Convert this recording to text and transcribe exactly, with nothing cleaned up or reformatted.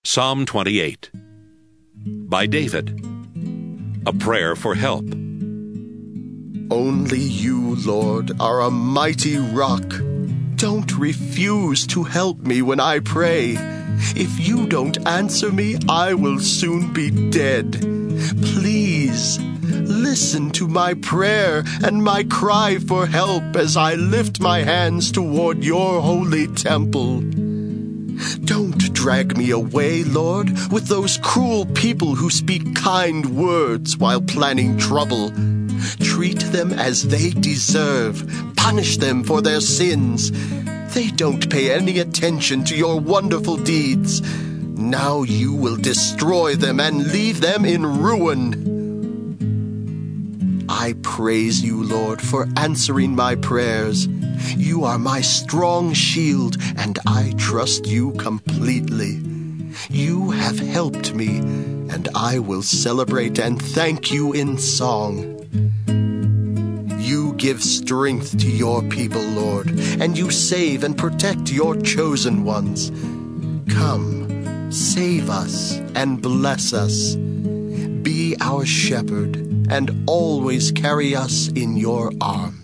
Psalm twenty-eight by David. A prayer for help. Only you, Lord, are a mighty rock. Don't refuse to help me when I pray. If you don't answer me, I will soon be dead. Please, listen to my prayer and my cry for help as I lift my hands toward your holy temple. Don't drag me away, Lord, with those cruel people who speak kind words while planning trouble. Treat them as they deserve. Punish them for their sins. They don't pay any attention to your wonderful deeds. Now you will destroy them and leave them in ruin. I praise you, Lord, for answering my prayers. You are my strong shield, and I trust you completely. You have helped me, and I will celebrate and thank you in song. You give strength to your people, Lord, and you save and protect your chosen ones. Come, save us and bless us. Be our shepherd and always carry us in your arms.